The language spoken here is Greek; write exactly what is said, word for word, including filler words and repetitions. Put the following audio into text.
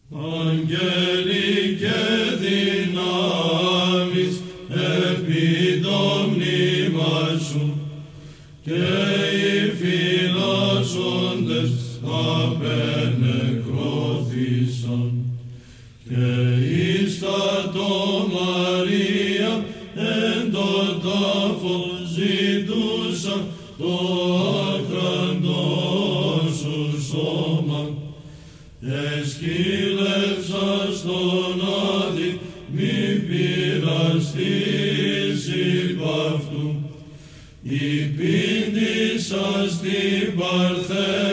Αγγέλοι και δυνάμεις επί το μνήμα σου και οι φυλάσσοντες απενεκρώθησαν και εις τα το Μαρία εν το τάφο ζητούσα το άχραντο σου σώμα εσκύλευσα στον Άδη μη πειραστείς υπ' αυτού υπήντησα στην Παρθένα